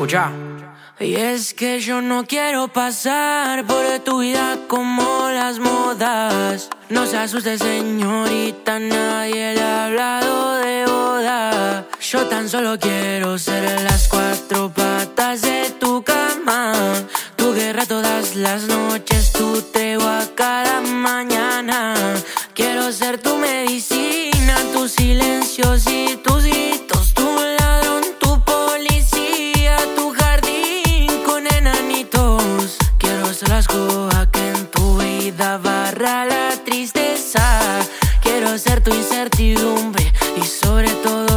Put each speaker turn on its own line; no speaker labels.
Escucha. Y es que yo no quiero pasar por tu vida como las modas. No se asuste, señorita, nadie le ha hablado de boda. Yo tan solo quiero ser las cuatro patas de tu cama, tu guerra todas las noches, tu tregua cada mañana. Quiero ser tu medicina, tus silencios y tus gritos, tu ladrón, tu policía, tu jardín con enanitos. Quiero ser la escoba que en tu vida barra la tristeza. Quiero ser tu incertidumbre y sobre todo